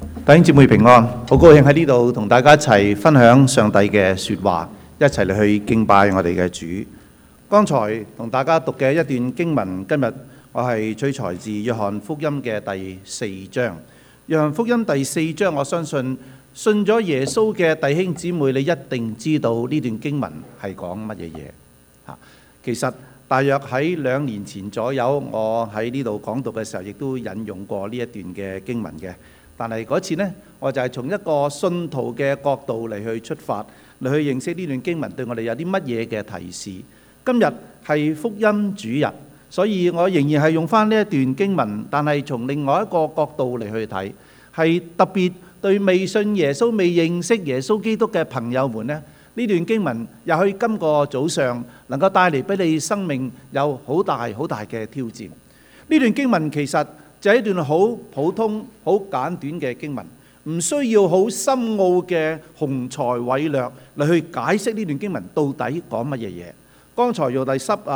弟兄姊妹平安，好高興喺呢度同大家一齊分享上帝嘅說話，一齊嚟去敬拜我哋嘅主。剛才同大家讀嘅一段經文，今日我係取材自約翰福音嘅第4章。約翰福音第4章，我相信信咗耶穌嘅弟兄姊妹，你一定知道呢段經文係講乜嘢嘢。其實大約喺2年前左右，我喺呢度講道嘅時候，亦都引用過呢一段嘅經文嘅。但係嗰次呢，我就係從一個信徒嘅角度嚟去出發，嚟去認識呢段經文對我哋有啲乜嘢嘅提示。今日係福音主日，所以我仍然係用翻呢一段經文，但係從另外一個角度嚟去睇，係特別對未信耶穌、未認識耶穌基督嘅朋友們呢，呢段經文也許今個早上能夠帶嚟俾你生命有好大好大嘅挑戰。呢段經文其實就係一段好普通、好簡短嘅經文，唔需要好深奧嘅雄才偉略嚟去解釋呢段經文到底講乜嘢嘢。剛才由第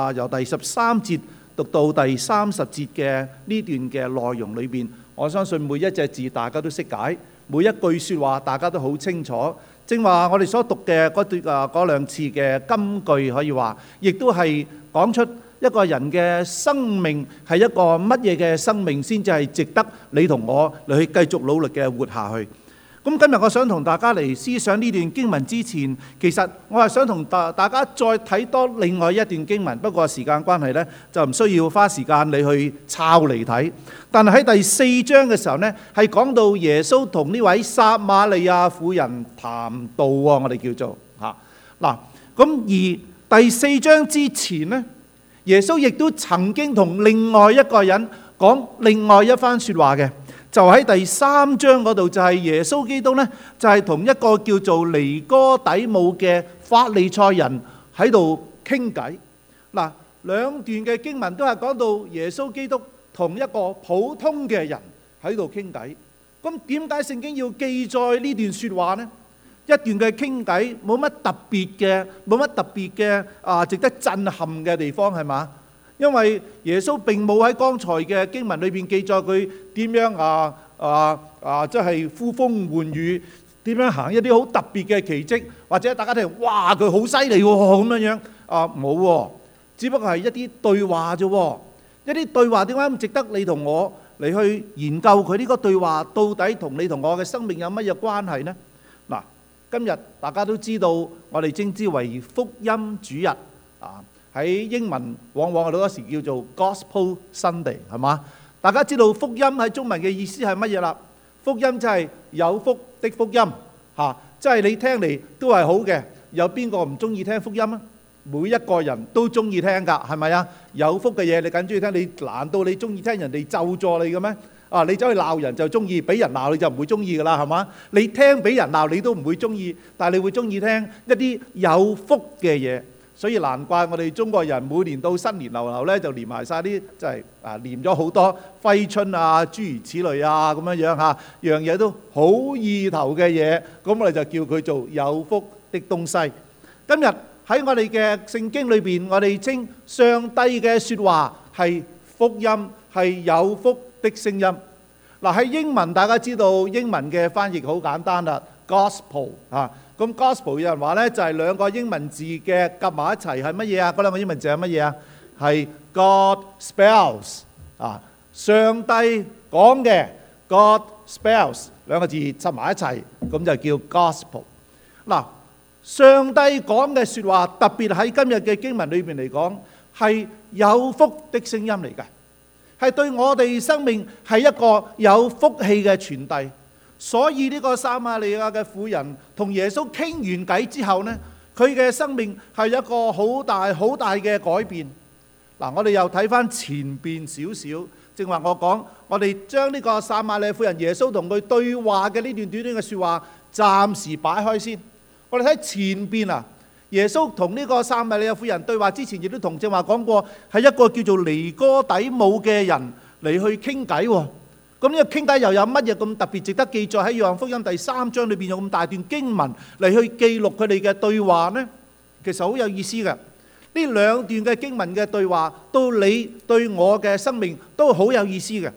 13節讀到第30節嘅呢段嘅內容裏邊，我相信每一隻字大家都識解，每一句説話大家都好清楚。正話我哋所讀嘅嗰兩次嘅金句，可以話，亦都係講出一個人嘅生命係一個乜嘢嘅生命，先至係值得你同我嚟去繼續努力嘅活下去。咁今日我想同大家嚟思想呢段經文之前，其實我係想同大家再睇多另外一段經文，不過時間關係呢，就唔需要花時間你去抄嚟睇。但係喺第4章嘅時候呢，係講到耶穌同呢位撒瑪利亞婦人談道喎，我哋叫做嚇嗱。咁而第4章之前呢，耶穌亦都曾經同另外一個人講另外一番説話嘅。就喺第3章嗰度，就係耶穌基督呢，就係同一個叫做尼哥底母嘅法利賽人喺度傾偈。嗱，兩段嘅經文都係講到耶穌基督同一個普通嘅人喺度傾偈。咁點解聖經要記載呢段説話呢？一段嘅傾偈冇乜特別嘅值得震撼嘅地方係嘛？因為耶穌並冇喺剛才嘅經文裏邊記載佢點樣即係呼風喚雨，點樣行一啲好特別嘅奇蹟，或者大家聽哇佢好犀利喎咁樣冇喎，只不過係一啲對話啫。一啲對話點解咁值得你同我嚟去研究佢呢個對話到底同你同我嘅生命有乜嘢關係呢？嗱，今日大家都知道我哋稱之為福音主日喺英文往往好多時叫做 Gospel Sunday 係嘛？大家知道福音喺中文嘅意思係乜嘢啦？福音即係有福的福音嚇，即係你聽嚟都係好嘅。有邊個唔中意聽福音啊？每一個人都中意聽㗎，係咪啊？有福嘅嘢你梗中意聽，你難道你中意聽人哋咒詛你嘅咩？你走去鬧人就中意，俾人鬧你就唔會中意㗎啦，係嘛？你聽俾人鬧你都唔會中意，但係你會中意聽一啲有福嘅嘢。所以難怪我哋中國人每年到新年流流咧，就連埋晒啲即係念咗好多揮春啊、諸如此類啊咁樣樣嚇，樣嘢都好意頭嘅嘢，咁我哋就叫佢做有福的東西。今日喺我哋嘅聖經裏邊，我哋稱上帝嘅説話係福音，係有福的聲音。嗱，喺英文大家知道英文嘅翻譯好簡單啦 ，Gospel 啊。咁 Gospel 有人話咧，就係兩個英文字嘅夾埋一齊係乜嘢啊？嗰兩個英文字係乜嘢啊？係 God spells 上帝講嘅 God spells 兩個字集埋一齊，咁就叫 Gospel。嗱，上帝講嘅説話，特別喺今日嘅經文裏邊嚟講，係有福的聲音嚟嘅，係對我哋生命係一個有福氣嘅傳遞。所以呢個撒瑪利亞嘅婦人同耶穌傾完偈之後呢，佢嘅生命係一個好大好大嘅改變。嗱，我哋又睇翻前邊少少，正話我講，我哋將呢個撒瑪利亞婦人耶穌同佢對話嘅呢段短短嘅説話暫時擺開先。我哋睇前邊啊，耶穌同呢個撒瑪利亞婦人對話之前，亦都同正話講過，係一個叫做尼哥底母嘅人嚟去傾偈喎。咁呢個傾偈又有乜嘢咁特別值得記載喺約翰福音第3章裏邊有咁大段經文嚟去記錄佢哋嘅對話呢？其實好有意思嘅。呢兩段嘅經文嘅對話，到你對我嘅生命都好有意思嘅。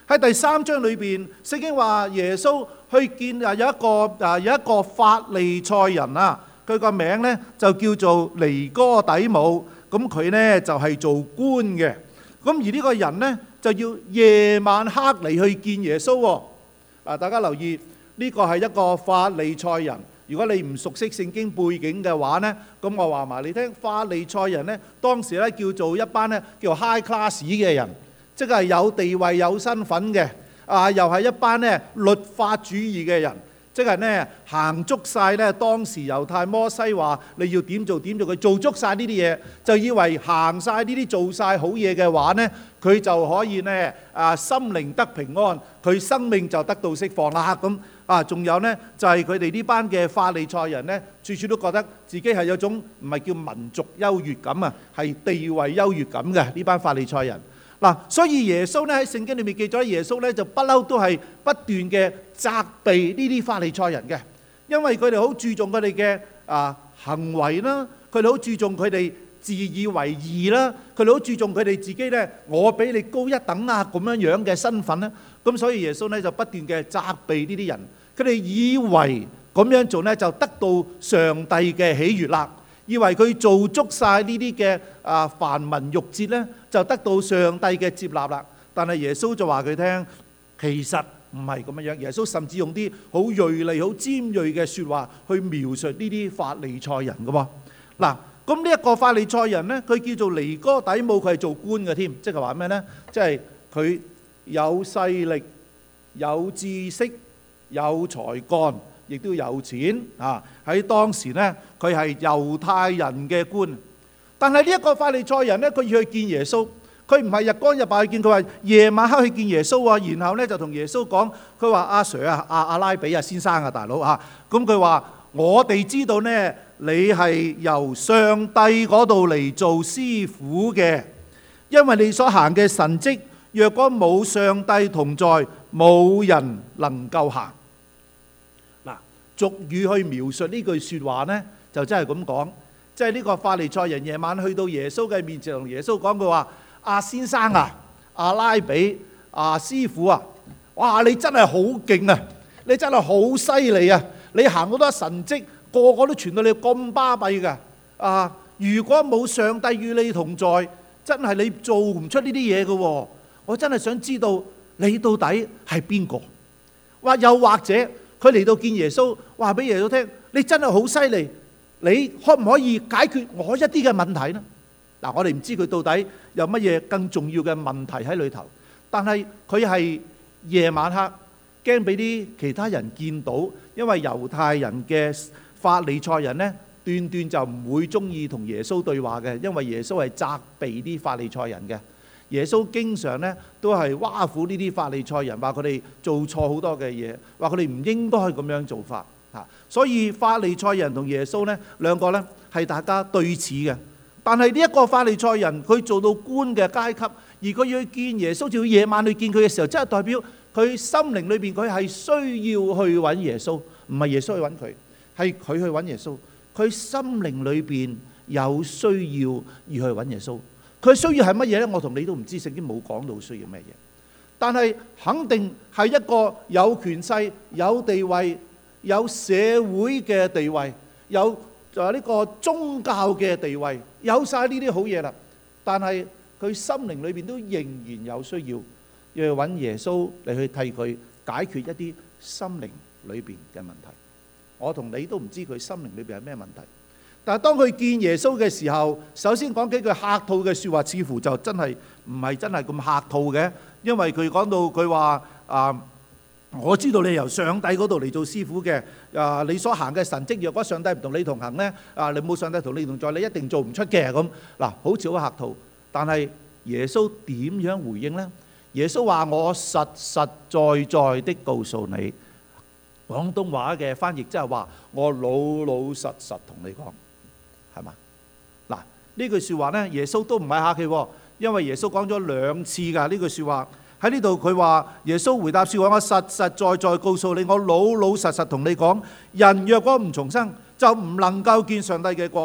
喺第3章裏邊，聖經話耶穌去見有一個法利賽人啊，佢個名呢就叫做尼哥底母，咁佢呢就係做官嘅，咁而呢個人呢就要夜晚黑嚟去見耶穌喎。嗱，大家留意呢個係一個法利賽人。如果你唔熟悉聖經背景嘅話呢，咁我話埋你聽，法利賽人呢當時呢叫做一班呢叫 high class 嘅人，即係有地位有身份嘅，又係一班呢律法主義嘅人，即係呢行足晒呢當時猶太摩西話你要點做點做，佢做足晒呢啲嘢，就以為行晒呢啲做晒好嘢嘅話呢，佢就可以呢心靈得平安，佢生命就得到釋放啦咁。仲有呢，就係佢哋呢班嘅法利賽人呢，處處都覺得自己係有種唔係叫民族優越感啊，係地位優越感嘅呢班法利賽人。所以耶穌呢喺聖經裏面記咗，耶穌呢就不嬲都係不斷嘅責備呢啲法利賽人嘅，因為佢哋好注重佢哋嘅行為啦，佢哋好注重佢哋自以為義啦，佢哋好注重佢哋自己呢，我比你高一等啊咁樣嘅身份呢。咁所以耶穌呢就不斷嘅責備呢啲人，佢哋以為咁樣做呢就得到上帝嘅喜悅啦，以為佢做足晒呢啲嘅繁文縟節呢就得到上帝嘅接納啦。但係耶穌就話佢聽，其實唔係咁樣。耶穌甚至用啲好銳利、好尖銳嘅説話去描述呢啲法利賽人嘅喎。咁呢一個法利賽人呢，佢叫做尼哥底母，佢係做官嘅添，即係話咩呢？即係佢有勢力、有知識、有才幹，亦都有錢啊！喺當時呢，佢係猶太人嘅官。但係呢一個法利賽人呢，佢要去見耶穌，佢唔係日光日白去見，佢話夜晚黑去見耶穌啊。然後呢就同耶穌講，佢話阿 Sir 啊，阿拉比啊，先生啊，大佬啊，咁佢話我哋知道呢，你係由上帝嗰度嚟做師傅嘅，因為你所行嘅神蹟，若果冇上帝同在，冇人能夠行。俗語去描述呢句説話呢，就真係咁講，即係呢個法利賽人夜晚去到耶穌嘅面前，同耶穌講，佢話：阿先生啊，阿拉比，阿師傅啊，哇！你真係好勁啊，你真係好犀利啊！你行好多神蹟，個個都傳到你咁巴閉㗎。如果冇上帝與你同在，真係你做唔出呢啲嘢嘅喎。我真係想知道你到底係邊個？又或者佢嚟到見耶穌，話俾耶穌聽：你真係好犀利，你可唔可以解決我一啲嘅問題呢？我哋唔知佢到底有乜嘢更重要嘅問題喺裏頭，但係佢係夜晚黑驚俾啲其他人見到，因為猶太人嘅法利賽人呢，斷斷就唔會中意同耶穌對話嘅，因為耶穌係責備啲法利賽人嘅。耶穌經常呢都係挖苦呢啲法利賽人，話佢哋做錯好多嘅嘢，話佢哋唔應該咁樣做法。所以法利賽人同耶穌呢兩個呢係大家對峙嘅。但係呢一個法利賽人，佢做到官嘅階級，而佢要去見耶穌，就要夜晚去見佢嘅時候，真係代表佢心靈裏邊佢係需要去揾耶穌，唔係耶穌去揾佢，係佢去揾耶穌。佢心靈裏邊有需要而去揾耶穌。佢需要係乜嘢呢？我同你都唔知，聖經冇講到需要咩嘢。但係肯定係一個有權勢、有地位、有社會嘅地位、有呢個宗教嘅地位，有晒呢啲好嘢啦。但係佢心靈裏邊都仍然有需要，要去揾耶穌嚟去替佢解決一啲心靈裏邊嘅問題。我同你都唔知佢心靈裏邊係咩問題。但係當佢見耶穌嘅時候，首先講幾句客套嘅説話，似乎就真係唔係真係咁客套嘅，因為佢講到佢話我知道你由上帝嗰度嚟做師傅嘅，你所行嘅神蹟，若果上帝唔同你同行呢，你冇上帝同你同在，你一定做唔出嘅咁。好似好客套，但係耶穌點樣回應呢？耶穌話：我實實在在的告訴你，廣東話嘅翻譯即係話我老老實實同你講。係嘛？呢句説話呢，耶穌都唔係客氣，因為耶穌講咗2次㗎呢句説話。喺呢度佢話耶穌回答説話：我實實在在告訴你，我老老實實同你講，人若果唔重生，就唔能夠見上帝嘅國。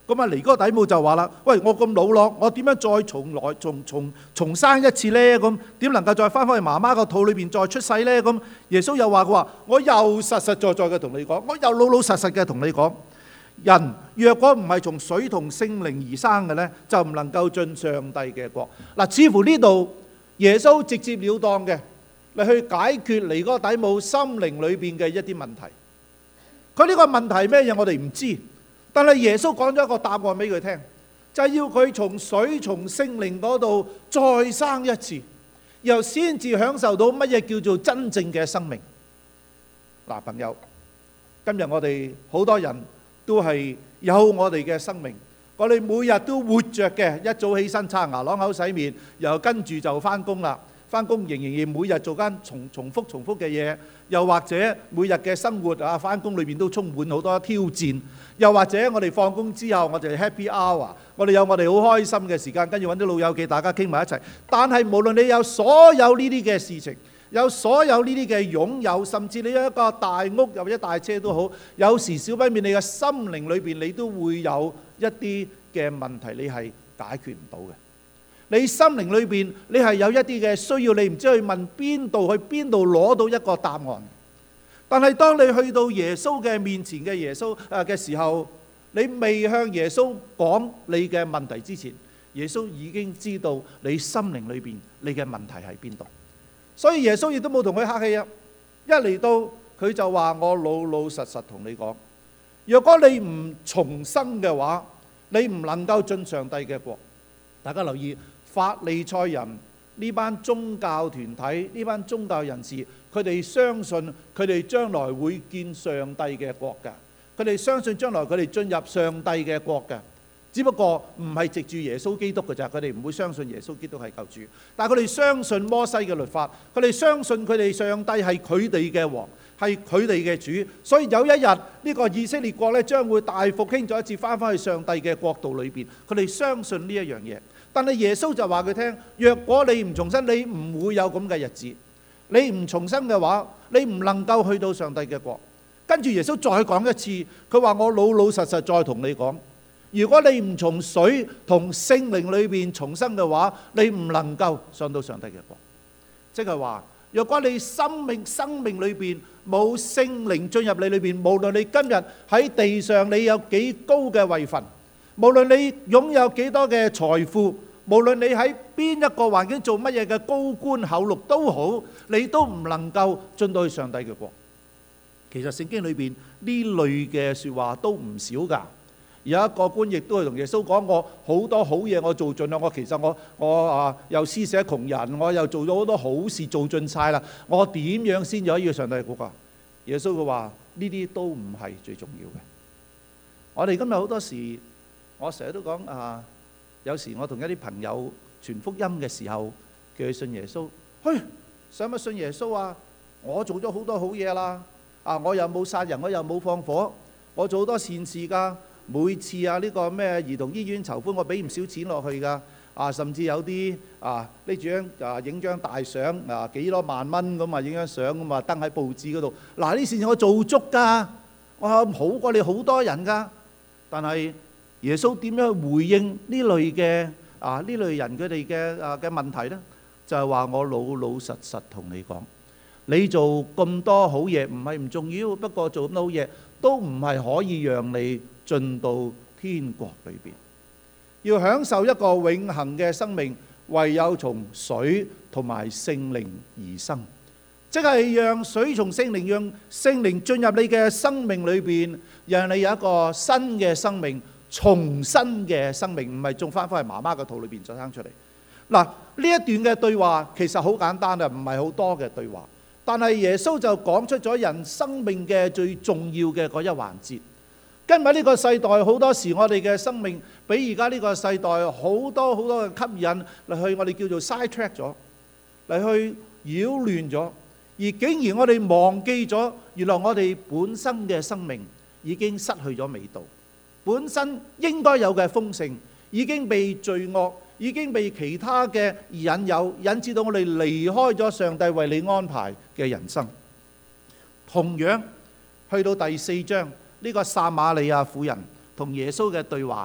咁啊，尼哥底母就話啦：喂，我咁老咯，我點樣再重生一次呢？咁點能夠再翻返去媽媽個肚裏邊再出世呢？咁耶穌又話：佢話我又實實在在嘅同你講，我又老老實實嘅同你講，人若果唔係從水同聖靈而生嘅呢，就唔能夠進上帝嘅國。嗱，似乎呢度耶穌直接了當嘅嚟去解決尼哥底母心靈裏邊嘅一啲問題。佢呢個問題係咩嘢？我哋唔知。但係耶穌講咗一個答案俾佢聽，就係要佢從水從聖靈嗰度再生一次，然後先至享受到乜嘢叫做真正嘅生命。嗱，朋友，今日我哋好多人都係有我哋嘅生命，我哋每日都活着嘅，一早起身刷牙啷口洗面，又跟住就翻工啦。翻工仍然每日做間重複嘅嘢，又或者每日嘅生活啊，翻工裏邊都充滿好多挑戰。又或者我哋放工之後，我哋 happy hour， 我哋有我哋好開心嘅時間，跟住揾啲老友記，大家傾埋一齊。但係無論你有所有呢啲嘅事情，有所有呢啲嘅擁有，甚至你有一個大屋又或者大車都好，有時少不免你嘅心靈裏邊，你都會有一啲嘅問題，你係解決唔到嘅。你心靈裏邊，你係有一啲嘅需要，你唔知去問邊度，去邊度攞到一個答案。但係當你去到耶穌嘅面前嘅耶穌嘅時候，你未向耶穌講你嘅問題之前，耶穌已經知道你心靈裏邊你嘅問題喺邊度。所以耶穌亦都冇同佢客氣啊！一嚟到佢就話：我老老實實同你講，若果你唔重生嘅話，你唔能夠進上帝嘅國。大家留意，法利賽人呢班宗教團體，呢班宗教人士，佢哋相信佢哋將來會見上帝嘅國㗎。佢哋相信將來佢哋進入上帝嘅國㗎。只不過唔係藉住耶穌基督㗎咋，佢哋唔會相信耶穌基督係救主，但係佢哋相信摩西嘅律法，佢哋相信佢哋上帝係佢哋嘅王，係佢哋嘅主。所以有一日呢個以色列國咧將會大復興，再一次翻返去上帝嘅國度裏邊。佢哋相信呢一樣嘢。但係耶穌就話佢聽：若果你唔重生，你唔會有咁嘅日子。你唔重生嘅話，你唔能夠去到上帝嘅國。跟住耶穌再講一次，佢話：我老老實實再同你講，如果你唔從水同聖靈裏邊重生嘅話，你唔能夠上到上帝嘅國。即係話，若果你生命裏邊冇聖靈進入你裏邊，無論你今日喺地上你有幾高嘅位份，無論你擁有幾多嘅財富，無論你喺邊一個環境做乜嘢嘅高官厚祿都好，你都唔能夠進到去上帝嘅國。其實聖經裏邊呢類嘅説話都唔少㗎。有一個官亦都係同耶穌講：我好多好嘢我做盡啦，我其實我又施捨窮人，我又做咗好多好事做盡晒啦，我點樣先至可以去上帝嘅國啊？耶穌佢話：呢啲都唔係最重要嘅。我哋今日好多時，我成日都講有時我同一啲朋友傳福音嘅時候，叫佢信耶穌。去，使乜信耶穌啊？我做咗好多好嘢啦，我又冇殺人，我又冇放火，我做好多善事㗎。每次呢個咩兒童醫院籌款，我俾唔少錢落去㗎。甚至有啲呢張影張大相幾多萬蚊咁影張相咁登喺報紙嗰度。嗱，呢善事我做足㗎，我好過你好多人㗎。但係耶穌點樣去回應呢類嘅呢類人佢哋嘅問題呢？就係話：我老老實實同你講，你做咁多好嘢唔係唔重要，不過做咁多好嘢都唔係可以讓你進到天國裏邊。要享受一個永恆嘅生命，唯有從水同埋聖靈而生，即係讓水從聖靈，讓聖靈進入你嘅生命裏邊，讓你有一個新嘅生命，重新嘅生命，唔係仲翻返去媽媽嘅肚裏邊再生出嚟。嗱，呢一段嘅對話其實好簡單啊，唔係好多嘅對話，但係耶穌就講出咗人生命嘅最重要嘅嗰一環節。今日呢個世代好多時，我哋嘅生命比而家呢個世代好多好多嘅吸引嚟去，我哋叫做 side track 咗，嚟去擾亂咗，而竟然我哋忘記咗，原來我哋本身嘅生命已經失去咗味道，本身應該有嘅豐盛已經被罪惡，已經被其他嘅引誘，引致到我哋離開咗上帝為你安排嘅人生。同樣去到第4章。呢個撒瑪利亞婦人同耶穌嘅對話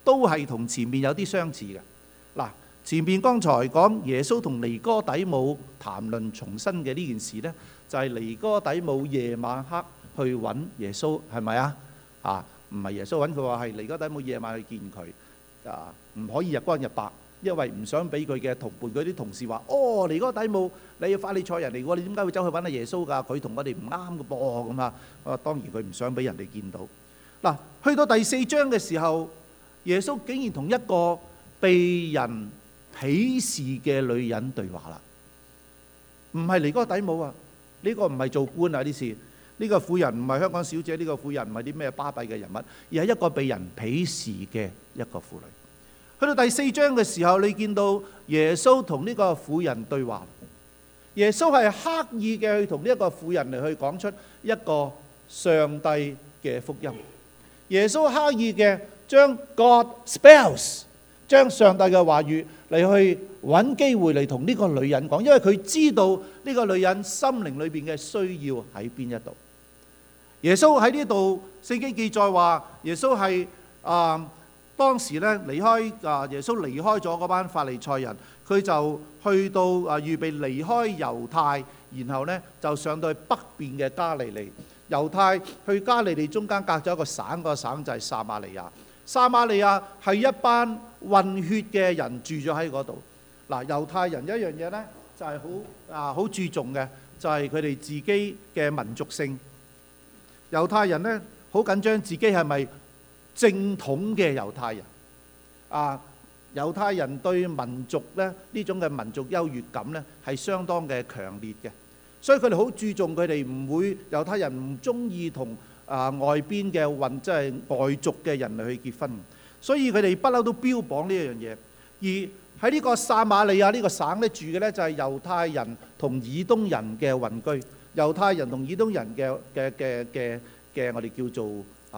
都係同前面有啲相似嘅。嗱，前面剛才講耶穌同尼哥底母談論重生嘅呢件事呢，就係尼哥底母夜晚黑去揾耶穌，係咪啊？唔係耶穌揾佢，話係尼哥底母夜晚去見佢，唔可以日光日白，因為唔想俾佢嘅同伴嗰啲同事話：哦，尼哥底母你係法利賽人嚟喎，你點解會走去揾阿耶穌㗎？佢同我哋唔啱嘅噃咁啊！當然佢唔想俾人哋見到。嗱，去到第4章嘅時候，耶穌竟然同一個被人鄙視嘅女人對話啦，唔係尼哥底母啊，呢個唔係做官啊啲事。呢個婦人唔係香港小姐，呢個婦人唔係啲咩巴閉嘅人物，而係一個被人鄙視嘅一個婦女。去到第4章嘅時候，你見到耶穌同呢個婦人對話。耶穌係刻意嘅去同呢一個婦人嚟去講出一個上帝嘅福音。耶穌刻意嘅將 God spells， 將上帝嘅話語嚟去揾機會嚟同呢個女人講，因為佢知道呢個女人心靈裏邊嘅需要喺邊一度。耶穌喺呢度聖經記載話，耶穌係當時咧離開耶穌離開咗嗰班法利賽人，佢就去到預備離開猶太，然後呢就上到去北邊嘅加利利。猶太去加利利中間隔咗一個省，個省就係撒瑪利亞。撒瑪利亞係一班混血嘅人住咗喺嗰度。嗱，猶太人一樣嘢呢，就係好注重嘅，就係佢哋自己嘅民族性。猶太人呢，好緊張自己係咪正統嘅猶太人。猶太人對民族呢，呢種嘅民族優越感呢，係相當嘅強烈嘅，所以佢哋好注重，佢哋唔會，猶太人唔中意同外邊嘅即係外族嘅人嚟去結婚，所以佢哋不嬲都標榜呢一樣嘢。而喺呢個撒瑪利亞呢個省咧住嘅呢，就係猶太人同以東人嘅混居，猶太人同以東人嘅我哋叫做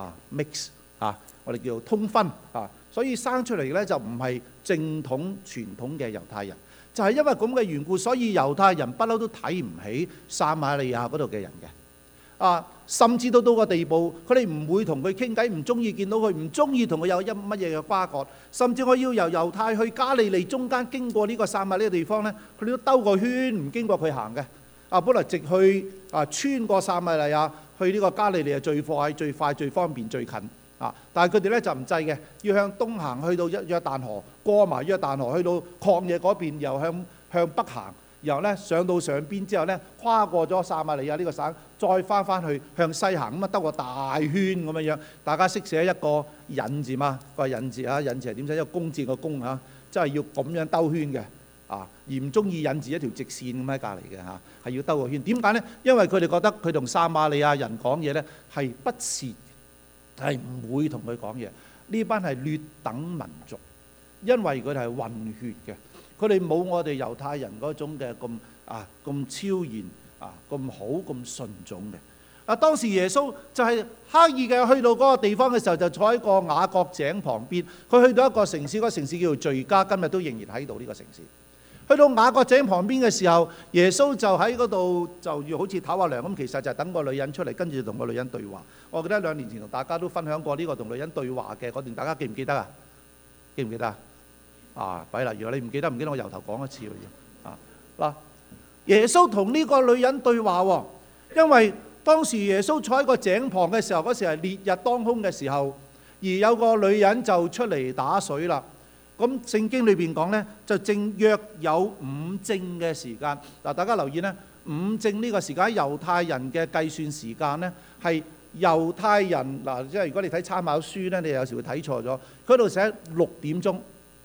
mix 我哋叫做通婚所以生出嚟呢，就唔係正統傳統嘅猶太人。就係因為咁嘅緣故，所以猶太人不嬲都睇唔起撒瑪利亞嗰度嘅人嘅。甚至到個地步，佢哋唔會同佢傾偈，唔中意見到佢，唔中意同佢有乜嘢嘅瓜葛。甚至我要由猶太去加利利中間經過呢個撒瑪利亞地方呢，佢哋都兜個圈，唔經過佢行嘅。本來直去穿過撒瑪利亞去呢個加利利係最快、最快、最方便、最近。但係佢哋咧就唔制嘅，要向東行去到約旦河，過埋約旦河去到曠野嗰邊，又向北行，然後咧上到上邊之後咧，跨過咗撒瑪利亞呢個省，再翻去向西行，咁兜個大圈咁樣樣。大家識寫一個引字嘛？個引字引字係點寫？一個弓箭個弓即係要咁樣兜圈嘅而唔中意引字一條直線咁喺隔離嘅係要兜個圈。點解呢？因為佢哋覺得佢同撒瑪利亞人講嘢咧係不屑。係唔會同佢講嘢。呢班係劣等民族，因為佢哋係混血嘅，佢哋冇我哋猶太人嗰種嘅咁超然咁好咁純種嘅。當時耶穌就係刻意嘅去到嗰個地方嘅時候，就坐喺個雅各井旁邊。佢去到一個城市，嗰個城市叫做敘加，今日都仍然喺度呢個城市。去到雅各井旁邊嘅時候，耶穌就喺嗰度就要好似唞下涼咁，其實就係等個女人出嚟，跟住同個女人對話。我記得2年前同大家都分享過呢個同女人對話嘅嗰段，大家記唔記得啊？記唔記得弊啦！如果你唔記得，我由頭講一次嗱。耶穌同呢個女人對話喎，因為當時耶穌坐喺個井旁嘅時候，嗰時係烈日當空嘅時候，而有個女人就出嚟打水啦。咁聖經裏邊講呢，就正約有午正嘅時間。大家留意呢，午正呢個時間喺猶太人嘅計算時間呢，係猶太人即係如果你睇參考書呢，你有時會睇錯咗。佢度寫6點鐘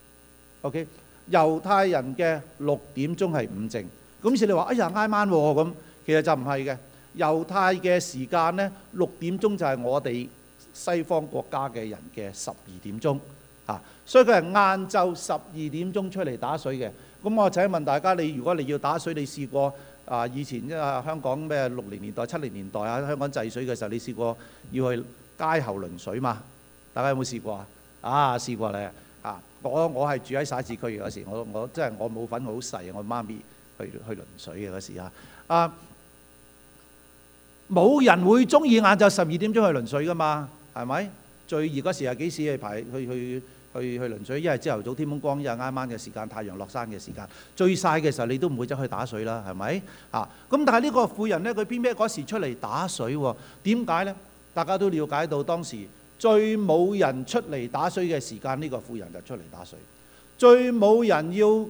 ，OK？ 猶太人嘅6點鐘係午正。咁於是你話哎呀挨晚喎咁，其實就唔係嘅。猶太嘅時間呢，6點鐘就係我哋西方國家嘅人嘅12點鐘。所以佢係晏晝12點鐘出嚟打水嘅。咁我請問大家，如果你要打水，你試過以前香港咩60年代、70年代香港制水嘅時候，你試過要去街後輪水嘛？大家有冇試過試過咧我係住喺徙置區嗰時，我真係我冇份，好細，我媽咪去輪水嘅嗰時冇人會中意晏晝12點鐘去輪水噶嘛？係咪？最熱嗰時係幾時去去輪水，一係朝頭早天蒙光，一係啱啱嘅時間太陽落山嘅時間，最曬嘅時候你都唔會走去打水啦，係咪啊？咁但係呢個婦人呢，佢偏偏嗰時出嚟打水喎，點解呢？大家都了解到當時最冇人出嚟打水嘅時間，呢個婦人就出嚟打水。最冇人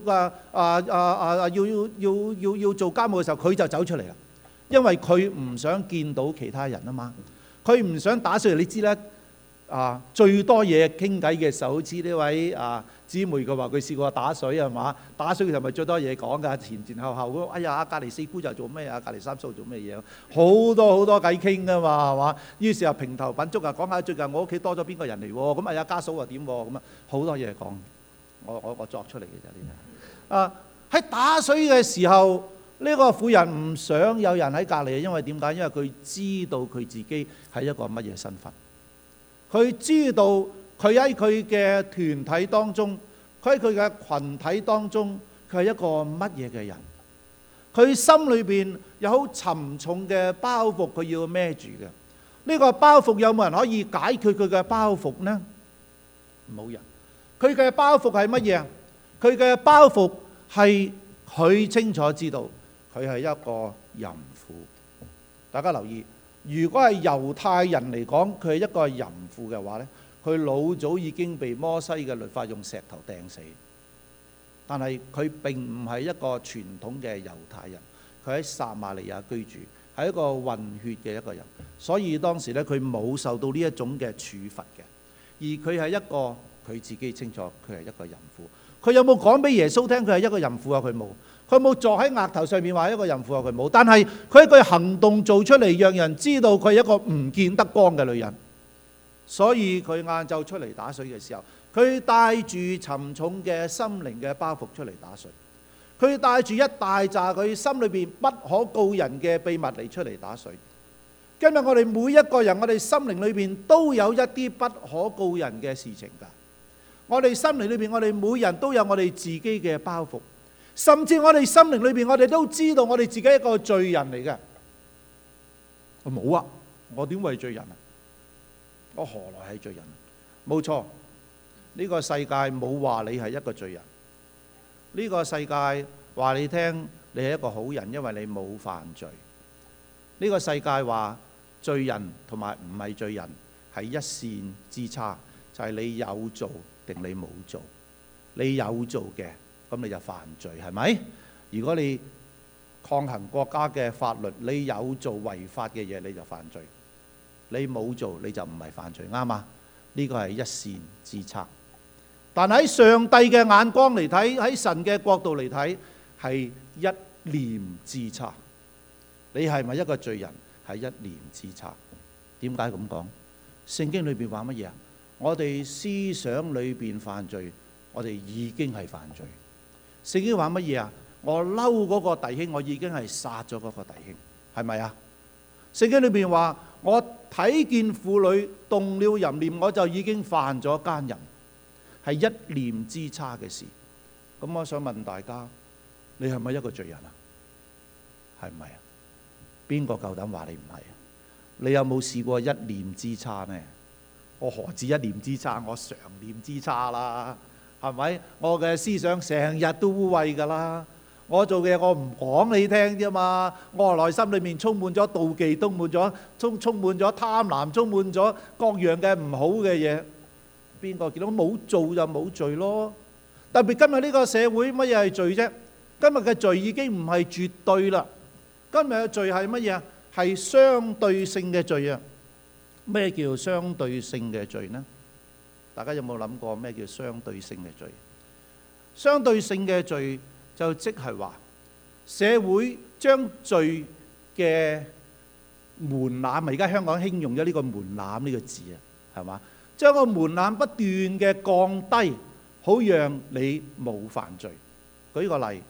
要做家務嘅時候，佢就走出嚟啦，因為佢唔想見到其他人啊嘛，佢唔想打水。你知啦，最多嘢傾偈嘅時候，好似呢位姊妹嘅話，佢試過打水係嘛？打水嘅時候咪最多嘢講㗎，前前後後嗰，哎呀，隔離四姑就做咩啊？隔離三叔做咩嘢？好多偈傾㗎嘛，係嘛？於是又評頭品足講下最近我屋企多咗邊個人嚟喎？咁家嫂又點喎？咁好多嘢講。我作出嚟嘅啫，呢啲喺打水嘅時候，呢個婦人唔想有人喺隔離，因為點解？因為佢知道佢自己係一個乜嘢身份，佢知道佢喺佢嘅團體當中，佢喺佢嘅群體當中，佢係一個乜嘢嘅人？佢心裏邊有好沉重嘅包袱，佢要孭住嘅。呢個包袱有冇人可以解決佢嘅包袱呢？冇人。佢嘅包袱係乜嘢？佢嘅包袱係佢清楚知道佢係一個淫婦。大家留意，如果係猶太人嚟講，佢係一個淫婦嘅話呢，佢老早已經被摩西嘅律法用石頭掟死。但係佢並唔係一個傳統嘅猶太人，佢喺撒瑪利亞居住，係一個混血嘅一個人，所以當時呢，佢冇受到呢一種嘅處罰嘅，而佢係一個。佢自己清楚，佢係一個淫婦。佢有冇講俾耶穌聽佢係一個淫婦啊？佢冇。佢冇坐喺額頭上面話一個淫婦啊？佢冇。但係佢一句行動做出嚟，讓人知道佢係一個唔見得光嘅女人。所以佢晏晝出嚟打水嘅時候，佢帶住沉重嘅心靈嘅包袱出嚟打水。佢帶住一大扎佢心裏邊不可告人嘅秘密嚟出嚟打水。今日我哋每一個人，我哋心靈裏邊都有一啲不可告人嘅事情㗎。我哋心靈裏邊，我哋每人都有我哋自己嘅包袱，甚至我哋心靈裏邊，我哋都知道我哋自己係一個罪人嚟嘅。我冇啊，我點會係罪人啊？我何來係罪人啊？冇錯，呢個世界冇話你係一個罪人。呢個世界話你聽，你係一個好人，因為你冇犯罪。呢個世界話罪人同埋唔係罪人係一線之差，就係你有做定你冇做。你有做嘅，咁你就犯罪，係咪？如果你抗衡國家嘅法律，你有做違法嘅嘢，你就犯罪。你冇做，你就唔係犯罪，啱嘛？呢個係一線之差。但喺上帝嘅眼光嚟睇，喺神嘅角度嚟睇，係一念之差。你係咪一個罪人？係一念之差。點解咁講？聖經裏邊話乜嘢啊？我哋思想裏邊犯罪，我哋已經係犯罪。聖經話乜嘢啊？我嬲嗰個弟兄，我已經係殺咗嗰個弟兄，係咪啊？聖經裏邊話我睇見婦女動了淫念，我就已經犯咗奸淫，係一念之差嘅事。咁我想問大家，你係咪一個罪人啊？係咪啊？邊個夠膽話你唔係啊？你有冇試過一念之差呢？我何止一念之差，我常念之差啦，係咪？我嘅思想成日都污穢噶啦，我做嘅嘢我唔講你聽啫嘛，我內心裏面充滿咗妒忌，充滿咗貪婪，充滿咗各樣嘅唔好嘅嘢。邊個見到冇做就冇罪咯？特別今日呢個社會，乜嘢係罪啫？今日嘅罪已經唔係絕對啦。今日嘅罪係乜嘢啊？係相對性嘅罪啊！咩叫相對性嘅罪呢？大家有冇諗過咩叫相對性嘅罪？相對性嘅罪就即係話社會將罪嘅門檻，而家香港興用咗呢個門檻呢個字啊，係嘛？將個門檻不斷嘅降低，好讓你冇犯罪。舉個例，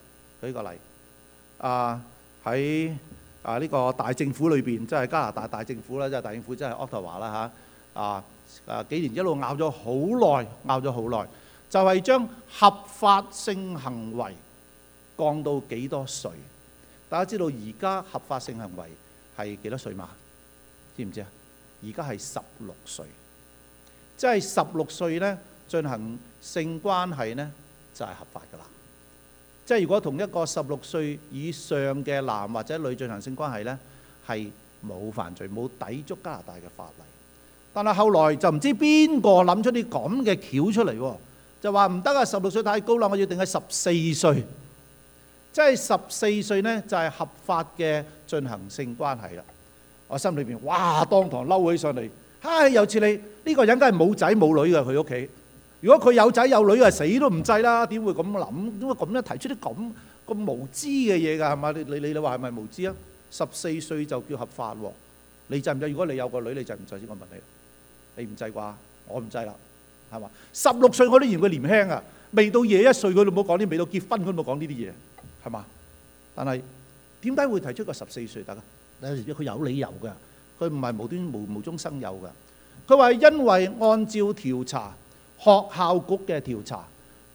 喺呢個大政府裏邊，即係加拿大大政府啦，即係大政府，即係渥太華啦嚇。幾年一路拗咗好耐，就係將合法性行為降到幾多歲？大家知道而家合法性行為係幾多歲嘛？知唔知啊？而家係16歲，即係16歲呢， 進行性關係呢，就係合法㗎啦。即係如果同一個16歲以上嘅男或者女進行性關係呢，係冇犯罪，冇抵觸加拿大嘅法例。但係後來就唔知邊個諗出啲咁嘅橋出嚟喎，就話唔得啊，16歲太高啦，我要定係14歲。即係14歲呢，就係合法嘅進行性關係啦。我心裏邊哇，當堂嬲起上嚟，唉，又似你呢個人梗係冇仔冇女嘅佢屋企。如果佢有仔有女，係死都唔制啦。點會咁諗？點會咁樣提出啲咁無知嘅嘢㗎？係嘛？你話係咪無知啊？14歲就叫合法喎？你制唔制？如果你有個女，你制唔制先？我問你。你唔制啩？我唔制啦，係嘛？16歲我都嫌佢年輕啊，未到21歲佢都冇講啲，未到結婚佢都冇講呢啲嘢，係嘛？但係點解會提出個14歲得啊？佢有理由㗎，佢唔係無中生有㗎。佢話因為按照調查，學校局嘅調查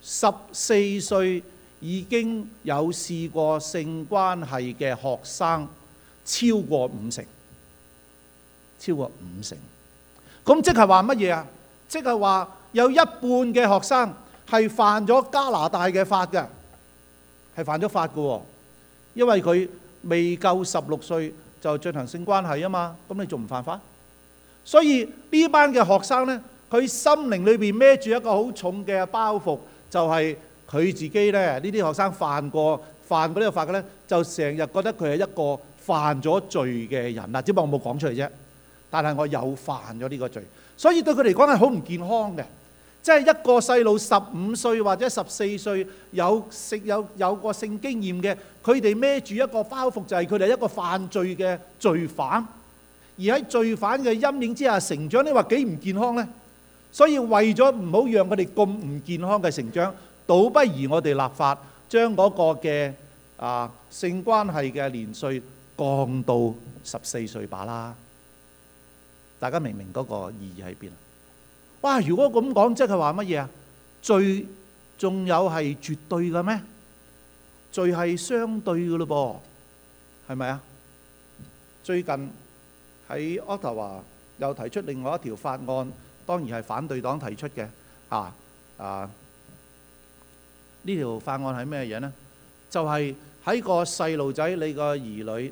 ，14歲已經有試過性關係嘅學生超過50%，超過50%。咁即係話乜嘢啊？即係話有一半嘅學生係犯咗加拿大嘅法嘅，係犯咗法嘅喎。因為佢未夠16歲就進行性關係啊嘛，咁你仲唔犯法？所以呢班嘅學生呢，佢心靈裏邊孭住一個好重嘅包袱，就係佢自己呢。呢啲學生犯過呢個法嘅呢，就成日覺得佢係一個犯咗罪嘅人啦。只不過我冇講出嚟啫。但係我有犯咗呢個罪，所以對佢嚟講係好唔健康嘅。即係一個細路15歲或者14歲有個性經驗嘅，佢哋孭住一個包袱，就係佢哋一個犯罪嘅罪犯，而喺罪犯嘅陰影之下成長，你話幾唔健康呢？所以為咗唔好讓佢哋咁唔健康嘅成長，倒不如我哋立法將嗰個嘅性關係嘅年歲降到14歲罷啦。大家明唔明嗰個意義喺邊啊？哇！如果咁講，即係話乜嘢啊？罪仲有係絕對嘅咩？罪係相對嘅咯噃，係咪啊？最近喺渥太華又提出另外一條法案，當然係反對黨提出嘅。呢條法案係咩嘢呢？就係喺個細路仔，你個兒女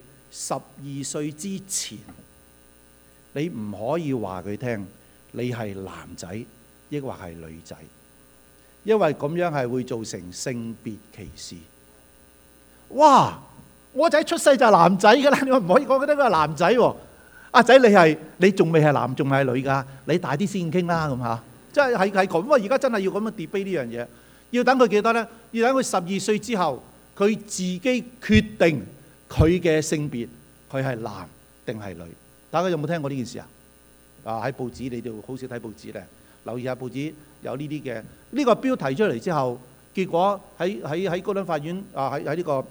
12歲之前，你唔可以話佢聽你係男仔抑或係女仔，因為咁樣係會造成性別歧視。哇！我仔出世就係男仔㗎啦，你話唔可以講佢得佢係男仔喎？阿仔你仲未係男仲係女㗎？你大啲先傾啦咁嚇，即係咁喎。而家真係要咁樣 debate 呢樣嘢，要等佢幾多呢？要等佢12歲之後，佢自己決定佢嘅性別，佢係男定係女。大家有冇聽過呢件事啊？喺報紙，你哋好少睇報紙咧，留意下報紙有呢啲嘅。呢個標提出嚟之後，結果喺高等法院喺呢個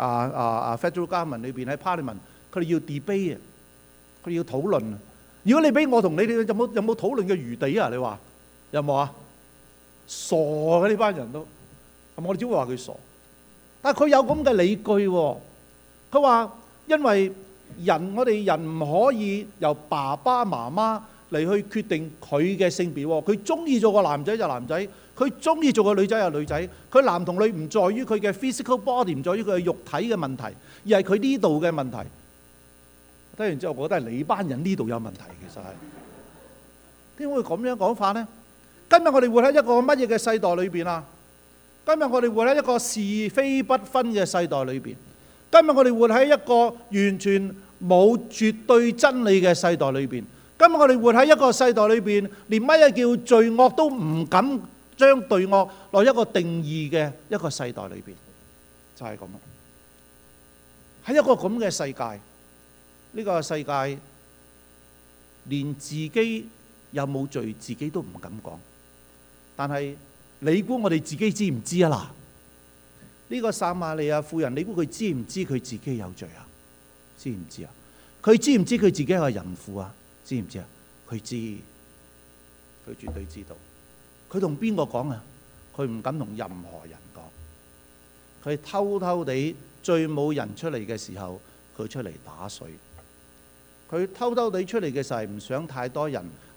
Federal Government 裏邊喺 Parliament， 佢哋要 debate 啊，佢哋要討論啊。如果你俾我同你哋有冇討論嘅餘地啊？你話有冇啊？傻嘅呢班人都，我哋只會話佢傻。但係佢有咁嘅理據喎，佢話因為我哋人唔可以由爸爸媽媽嚟去決定佢嘅性別喎。佢中意做個男仔就男仔，佢中意做個女仔就女仔。佢男同女唔在於佢嘅 physical body， 唔在於佢嘅肉體嘅問題，而係佢呢度嘅問題。聽完之後，我覺得係你班人呢度有問題，其實係點會咁樣講法呢？今日我哋活喺一個乜嘢嘅世代裏邊啊？今日我哋活喺一個是非不分嘅世代裏邊。今日我哋活喺一個完全冇絕對真理嘅世代裏邊。今日我哋活喺一個世代裏邊，連乜嘢叫罪惡都唔敢將罪惡落一個定義嘅一個世代裏邊，就係咁啦。喺一個咁嘅世界，呢個世界連自己有冇罪自己都唔敢講。但係你估我哋自己知唔知啊？嗱，呢個撒瑪利亞婦人，你估佢知唔知佢自己有罪啊？知唔知啊？佢知唔知佢自己係個淫婦啊？知唔知啊？佢知，佢絕對知道。佢同邊個講啊？佢唔敢同任何人講。佢偷偷地最冇人出嚟嘅時候，佢出嚟打水。佢偷偷地出嚟嘅時候係唔想太多人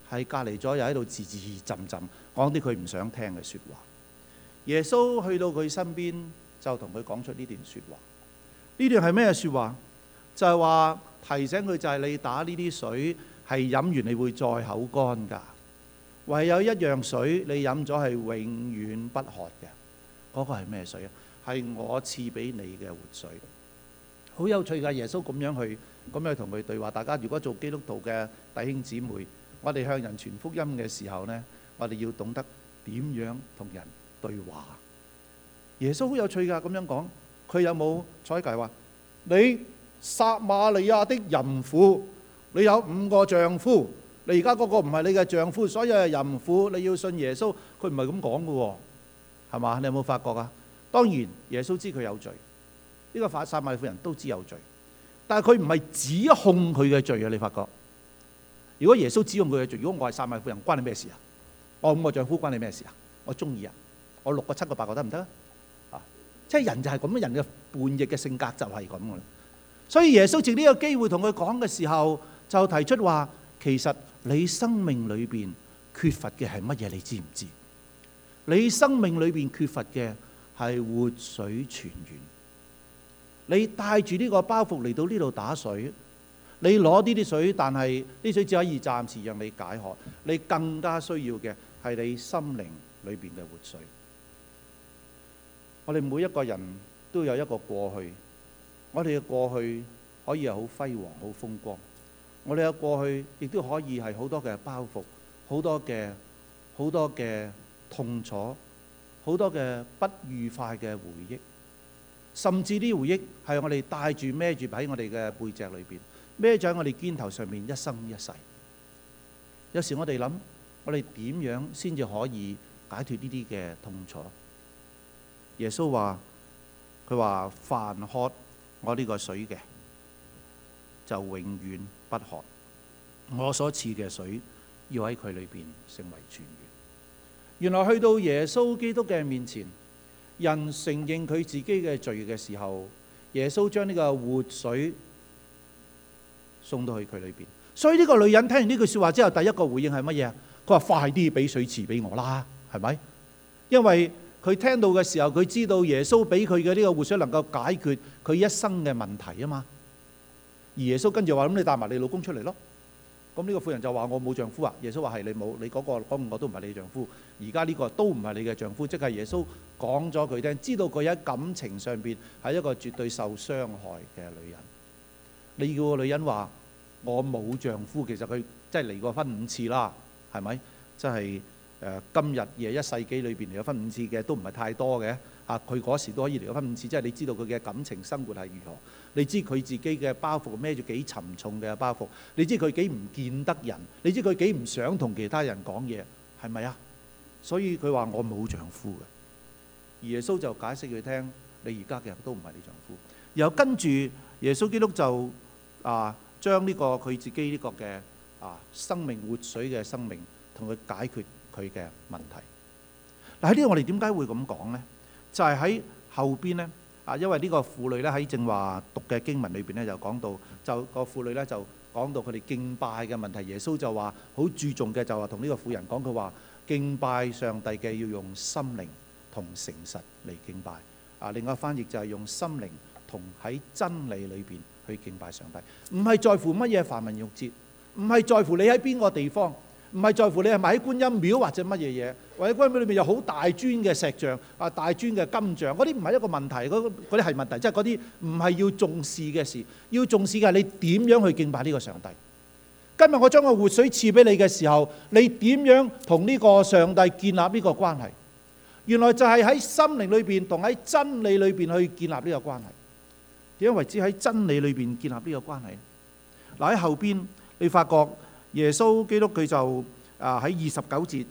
係隔離咗又喺度自浸浸講啲佢唔想聽嘅説話。耶穌去到佢身邊就同佢講出呢段説話。呢段係咩説話？就係話提醒佢，就係你打呢啲水係飲完你會再口乾㗎，唯有一樣水你飲咗係永遠不渴嘅。嗰個係咩水啊？係我賜俾你嘅活水。好有趣㗎！耶穌咁樣同佢對話。大家如果做基督徒嘅弟兄姊妹，我哋向人傳福音嘅時候呢，我哋要懂得點樣同人對話。耶穌好有趣㗎，咁樣講，佢有冇採計話你撒瑪利亞的淫婦，你有5個丈夫，你而家嗰個唔係你嘅丈夫，所以係淫婦，你要信耶穌。佢唔係咁講嘅喎，係嘛？你有冇發覺啊？當然耶穌知佢有罪，呢個撒瑪利亞婦人都知有罪，但係佢唔係指控佢嘅罪啊！你發覺？如果耶穌指控佢嘅罪，如果我係撒瑪利亞婦人，關你咩事啊？我5個丈夫關你咩事啊？我中意啊！我6個、7個、8個得唔得啊？即係人就係咁樣，人嘅叛逆嘅性格就係咁嘅。所以耶穌藉呢個機會同佢講嘅時候，就提出話：其實你生命裏邊缺乏嘅係乜嘢？你知唔知？你生命裏邊缺乏嘅係活水泉源。你帶住呢個包袱嚟到呢度打水，你攞呢啲水，但係呢水只可以暫時讓你解渴。你更加需要嘅係你心靈裏邊嘅活水。我哋每一個人都有一個過去，我哋嘅過去可以係好輝煌、好風光。我哋嘅過去亦都可以係好多嘅包袱、好多嘅痛楚、好多嘅不愉快嘅回憶，甚至啲回憶係我哋帶住孭住喺我哋嘅背脊裏邊，孭住喺我哋肩頭上面一生一世。有時我哋諗，我哋點樣先至可以解脫呢啲嘅痛楚？耶穌話：佢話凡喝我呢個水嘅，就永遠不渴。我所賜嘅水要喺佢裏邊成為泉源。原來去到耶穌基督嘅面前，人承認佢自己嘅罪嘅時候，耶穌將呢個活水送到去佢裏邊。所以呢個女人聽完呢句說話之後，第一個回應係乜嘢？佢話：快啲俾水賜俾我啦，係咪？因為佢聽到嘅時候，佢知道耶穌俾佢嘅呢個活水能夠解決佢一生嘅問題啊嘛。而耶穌跟住話：咁你帶埋你老公出嚟咯。咁呢個婦人就話：我冇丈夫啊。耶穌話：係你冇，你嗰個5個都唔係你丈夫，而家呢個都唔係你嘅丈夫。即係耶穌講咗佢聽，知道佢喺感情上邊係一個絕對受傷害嘅女人。你叫個女人話我冇丈夫，其實佢即係離過婚5次啦，係咪？即係今日21世紀裏邊離咗婚5次嘅都唔係太多嘅。佢嗰時都可以離咗婚5次，即係你知道佢嘅感情生活係如何，你知佢自己嘅包袱孭住幾沉重嘅包袱，你知佢幾唔見得人，你知佢幾唔想同其他人講嘢，係咪啊？所以佢話我冇丈夫嘅。而耶穌就解釋佢聽：你而家嘅都唔係你丈夫。然後跟住耶穌基督就將呢個佢自己呢個嘅生命活水嘅生命同佢解決佢嘅問題。嗱，喺呢度我哋點解會咁講呢？就係喺後邊呢，因為呢個婦女咧喺正話讀嘅經文裏邊咧就講到，就個婦女咧就講到佢哋敬拜嘅問題。耶穌就話好注重嘅就話同呢個婦人講，佢話敬拜上帝嘅要用心靈同誠實嚟敬拜。另外翻譯就係用心靈同喺真理裏邊去敬拜上帝，唔係在乎乜嘢繁文縟節，唔係在乎你喺邊個地方，唔係在乎你係咪喺觀音廟或者乜嘢嘢，或者觀音廟裏面有好大尊嘅石像大尊嘅金像，嗰啲唔係一個問題，嗰啲係問題，即係嗰啲唔係要重視嘅事。要重視嘅係你點樣去敬拜呢個上帝。今日我將個活水賜俾你嘅時候，你點樣同呢個上帝建立呢個關係？原來就係喺心靈裏邊同喺真理裏邊去建立呢個關係。點樣為之喺真理裏邊建立呢個關係？嗱，喺後邊你發覺耶穌基督佢就喺29節，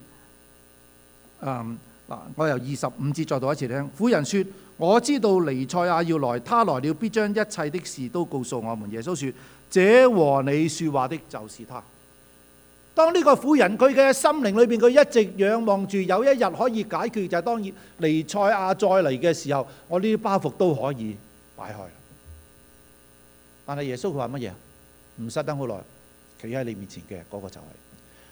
我由25節再讀一次聽。婦人說：我知道彌賽亞要來，他來了必將一切的事都告訴我們。耶穌說：這和你說話的就是他。當呢個婦人佢嘅心靈裏邊，佢一直仰望住有一日可以解決，就係當然彌賽亞再嚟嘅時候，我呢啲包袱都可以擺開。但係耶穌佢話乜嘢？唔失得好耐，企喺你面前嘅嗰個就係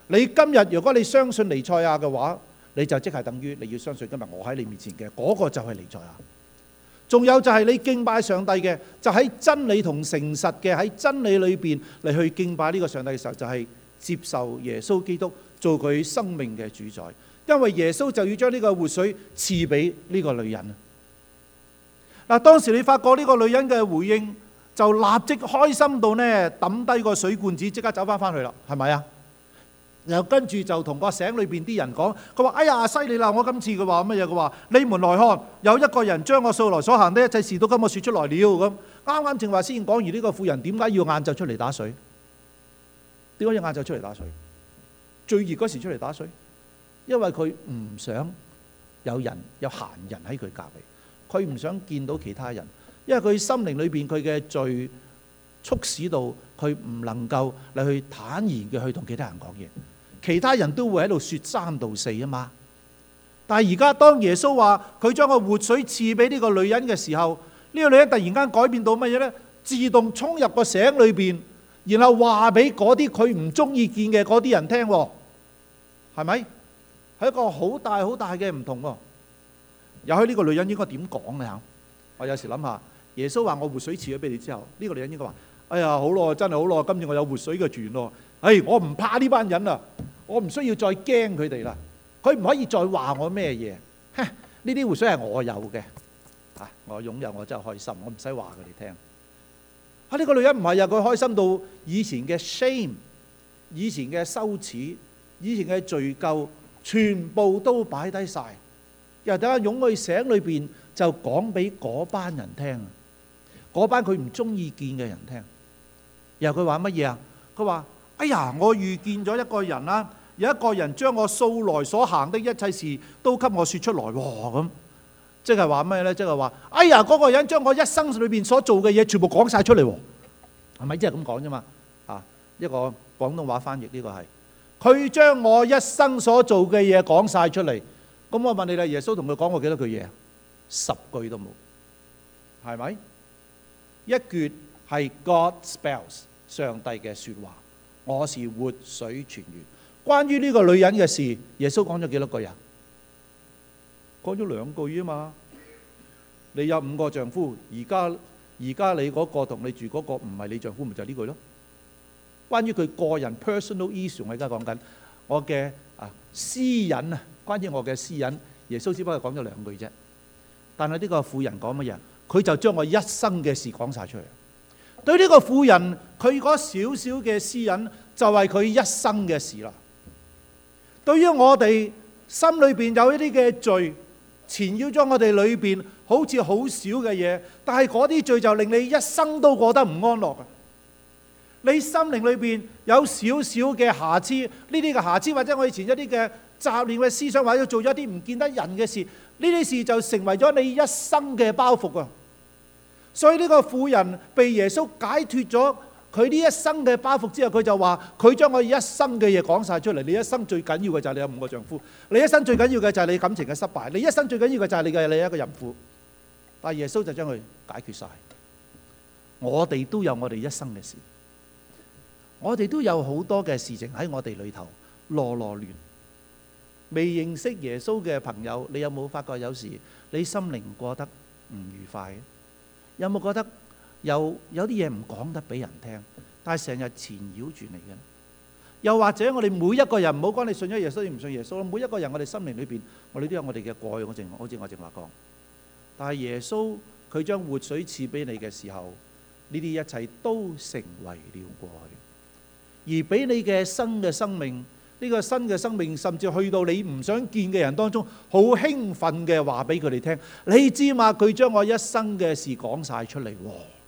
你今日如果你相信彌賽亞嘅話，你就即係等於你要相信今日我喺你面前嘅嗰個就係彌賽亞。仲有就係你敬拜上帝嘅，就喺真理同誠實嘅喺真理裏邊嚟去敬拜呢個上帝嘅時候，就係接受耶穌基督做佢生命嘅主宰。因為耶穌就要將呢個活水賜俾呢個女人。嗱，當時你發覺呢個女人嘅回應，就立即開心到呢抌低個水罐子，即刻走翻去啦，係咪啊？然後跟住就同個井裏邊啲人講，佢話：哎呀，犀利啦！我今次佢話乜嘢？佢話：你們來看，有一個人將我素來所行的一切事都給我説出來了。咁啱啱正話先講完呢個婦人點解要晏晝出嚟打水？點解要晏晝出嚟打水？最熱嗰時出嚟打水，因為佢唔想有閒人喺佢隔離，佢唔想見到其他人，因為佢心靈裏邊佢嘅罪促使到佢唔能夠嚟去坦然嘅去同其他人講嘢。其他人都會喺度説三道四啊嘛，但係而家當耶穌話佢將個活水賜俾呢個女人嘅時候，呢個女人突然間改變到乜嘢呢？自動衝入個井裏邊，然後話俾嗰啲佢唔中意見嘅嗰啲人聽，係咪？係一個好大好大嘅唔同喎。又喺呢個女人應該點講呢？我有時諗下，耶穌話我活水賜咗俾你之後，呢個女人應該話：哎呀，好咯，真係好咯，今次我有活水嘅泉咯。我唔怕呢班人啦，我唔需要再驚佢哋啦。佢唔可以再話我咩嘢。呢啲活水係我有嘅，我擁有，我真係開心，我唔使話佢哋聽。呢個女人唔係啊，佢開心到以前嘅 shame、以前嘅羞恥、以前嘅罪疚，全部都擺低晒。又等下湧去井裏邊就講俾嗰班人聽，嗰班佢唔中意見嘅人聽。然後佢話乜嘢啊？佢話：哎呀，我遇見咗一個人啦，有一個人將我素來所行的一切事都給我説出來喎。咁即係話咩呢？即係話：哎呀，嗰個人將我一生裏邊所做嘅嘢全部講晒出嚟喎。係咪即係咁講啫嘛？一個廣東話翻譯呢個係佢將我一生所做嘅嘢講晒出嚟。咁我問你啦，耶穌同佢講過幾多句嘢？10句都冇，係咪？一句係 God spells 上帝嘅説話，我是活水泉源。關於呢個女人嘅事，耶穌講咗幾多句啊？講咗2句啊嘛。你有5個丈夫，而家你嗰個同你住嗰個唔係你丈夫，咪就係呢句咯。關於佢個人 personal issue， 我而家講緊我嘅私隱啊。關於我嘅私隱，耶穌只不過講咗2句啫。但係呢個婦人講乜嘢？佢就將我一生嘅事講晒出嚟。對呢個婦人，佢嗰少少嘅私隱就係佢一生嘅事啦。對於我哋心裏邊有一啲嘅罪纏繞咗我哋裏邊，好似好少嘅嘢，但係嗰啲罪就令你一生都過得唔安樂啊！你心靈裏邊有少少嘅瑕疵，呢啲嘅瑕疵或者我以前一啲嘅雜念嘅思想，或者做咗一啲唔見得人嘅事，呢啲事就成為咗你一生嘅包袱啊！所以呢個婦人被耶穌解脫咗佢呢一生嘅包袱之後，佢就話：佢將我一生嘅嘢講晒出嚟。你一生最緊要嘅就係你有5個丈夫，你一生最緊要嘅就係你感情嘅失敗，你一生最緊要嘅就係你一個淫婦。但係耶穌就將佢解決晒。我哋都有我哋一生嘅事，我哋都有好多嘅事情喺我哋裏頭囉囉亂。未認識耶穌嘅朋友，你有冇發覺有時你心靈過得唔愉快？有冇覺得有啲嘢唔講得俾人聽，但係成日纏繞住你嘅？又或者我哋每一個人，唔好講你信咗耶穌定唔信耶穌，每一個人我哋心靈裏邊，我哋都有我哋嘅過去。好似我正話講，但係耶穌佢將活水賜俾你嘅時候，呢啲一切都成為了過去，而俾你嘅新嘅生命。呢個新嘅生命，甚至去到你唔想見嘅人當中，好興奮嘅話俾佢哋聽。你知嘛？佢將我一生嘅事講晒出嚟喎。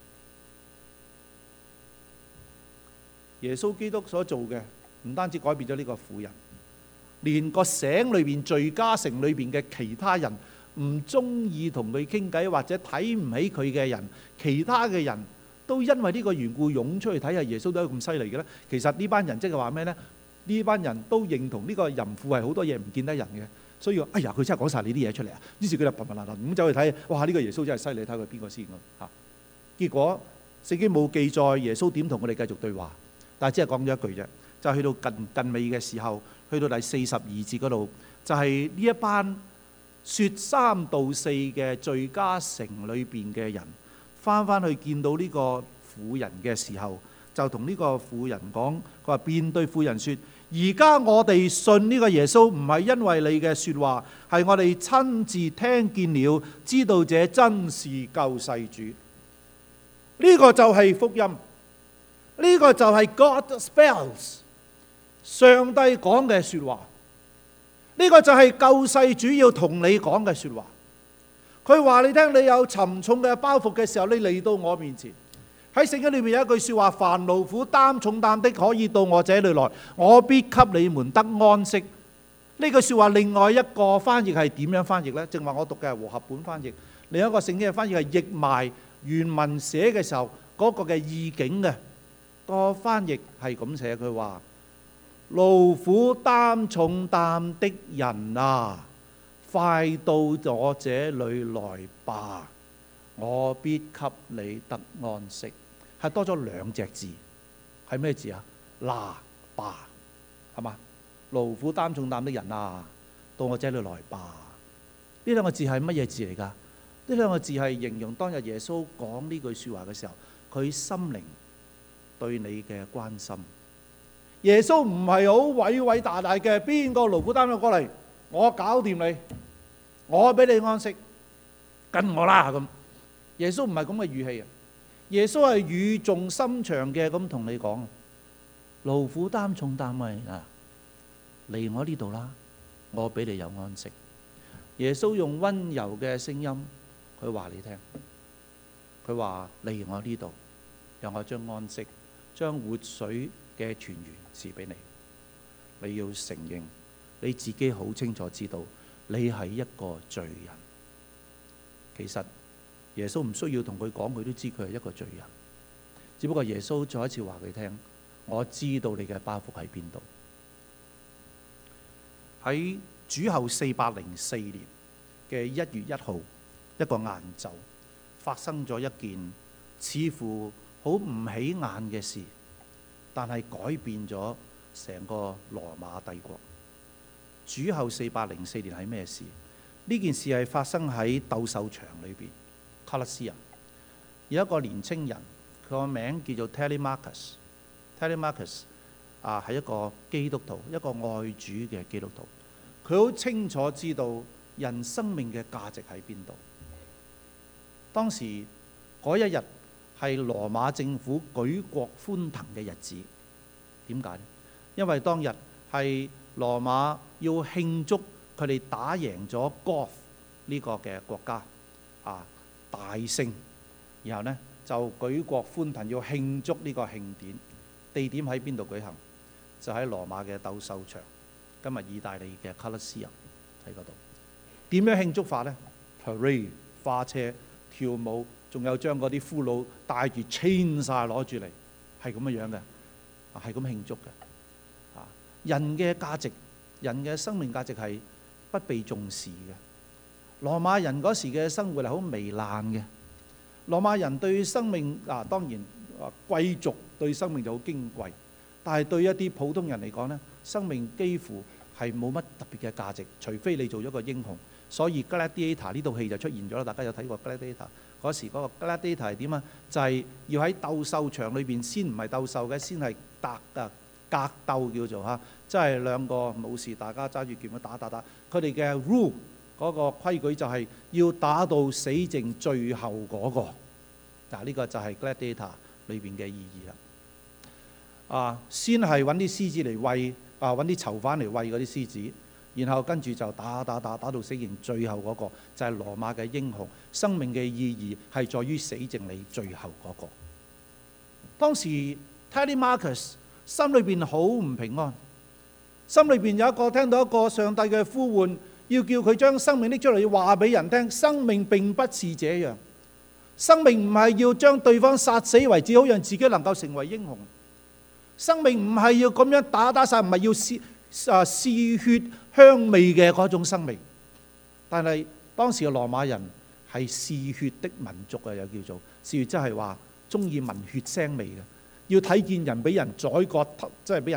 耶穌基督所做嘅，唔單止改變咗呢個婦人，連個城裏邊、敘加城裏邊嘅其他人唔中意同佢傾偈或者睇唔起佢嘅人，其他嘅人都因為呢個緣故湧出去睇下耶穌都係咁犀利嘅咧。其實呢班人即係話咩呢？呢班人都認同呢個淫婦係好多嘢唔見得人嘅，所以哎呀，佢真係講晒你啲嘢出嚟啊！於是佢就頻頻嗱嗱咁走去睇，哇！呢個耶穌真係犀利，睇佢邊個先咁。結果聖經冇記載耶穌點同佢哋繼續對話，但係只係講咗一句啫， 就去到近尾嘅時候，去到第42節嗰度，就係呢一班説三道四嘅罪加城裏邊嘅人，翻去見到呢個婦人嘅時候，就同呢個婦人講，佢話便對婦人說：而家我哋信呢個耶穌，唔係因為你嘅説話，係我哋親自聽見了，知道這真是救世主。呢個就係福音，呢個就係 God spells， 上帝講嘅説話。呢個就係救世主要同你講嘅説話。佢話你聽，你有沉重嘅包袱嘅時候，你嚟到我面前。喺聖經裏面有一句説話：凡勞苦擔重擔的，可以到我這裏來，我必給你們得安息。呢句説話另外一個翻譯係點樣翻譯呢？正話我讀嘅係和合本翻譯，另一個聖經嘅翻譯係譯埋原文寫嘅時候嗰個嘅意境嘅。個翻譯係咁寫，佢話：勞苦擔重擔的人啊，快到我這裏來吧，我必給你得安息。係多咗兩隻字，係咩字啊？拿吧，係嘛？勞苦擔重擔的人啊，到我這裏來吧。呢兩個字係乜嘢字嚟㗎？呢兩個字係形容當日耶穌講呢句説話嘅時候，佢心靈對你嘅關心。耶穌唔係好偉偉大大嘅，邊個勞苦擔重過嚟，我搞掂你，我俾你安息，跟我啦咁。耶穌唔係咁嘅語氣啊！耶穌係語重心長嘅咁同你講，勞苦擔重擔咪嚟我呢度啦，我俾你有安息。耶穌用溫柔嘅聲音，佢話你聽，佢話嚟我呢度，讓我將安息、將活水嘅泉源賜俾你。你要承認你自己好清楚知道，你係一個罪人。其實耶穌唔需要同佢講，佢都知佢係一個罪人。只不過耶穌再一次話佢聽，我知道你嘅包袱喺邊度。喺主後404年嘅1月1號一個晏晝，發生咗一件似乎好唔起眼嘅事，但係改變咗成個羅馬帝國。主後404年係咩事？呢件事係發生喺鬥獸場裏邊。卡勒斯人有一個年青人，佢個名叫做 Telemachus。Telemachus 係一個基督徒，一個愛主嘅基督徒。佢好清楚知道人生命嘅價值喺邊度。當時嗰一日係羅馬政府舉國歡騰嘅日子。點解呢？因為當日係羅馬要慶祝佢哋打贏咗 Goth 呢個嘅國家大勝，然後呢就舉國歡騰，要慶祝呢個慶典。地點喺邊度舉行？就喺羅馬嘅鬥獸場，今日意大利嘅卡勒斯人喺嗰度。點樣慶祝法呢？ Parade 花車跳舞，仲有將嗰啲俘虜帶住 chain 晒攞住嚟，係咁樣嘅，係咁慶祝嘅。人嘅價值，人嘅生命價值係不被重視嘅。羅馬人嗰時嘅生活係好糜爛嘅。羅馬人對生命當然貴族對生命就好矜貴，但係對一啲普通人嚟講呢，生命幾乎係冇乜特別嘅價值，除非你做咗個英雄。所以 Gladiator 呢套戲就出現咗啦。大家有睇過 Gladiator？ 嗰時嗰個 Gladiator 係點啊？就係要喺鬥獸場裏邊，先唔係鬥獸嘅，先係格鬥叫做嚇，即係兩個武士大家揸住劍去打。佢哋嘅 rule 嗰個規矩就係要打到死剩最後嗰個。呢個就係 Gladiator 裏邊嘅意義啦。先係揾啲獅子嚟餵，揾啲囚犯嚟餵嗰啲獅子，然後跟住就打到死剩最後嗰個，就係羅馬嘅英雄。生命嘅意義係在於死剩你最後嗰個。當時 Telemachus 心裏邊好唔平安，心裏邊有一個聽到一個上帝嘅呼喚，要叫佢將生命拎出嚟，要話俾人聽。生命並不是這樣，生命唔係要將對方殺死為止，好讓自己能夠成為英雄。生命唔係要咁樣打晒，唔係要嗜血香味嘅嗰種生命。但係當時嘅羅馬人係嗜血的民族啊，又叫做嗜血，即係話中意聞血腥味嘅。要睇見人俾人宰割，即係俾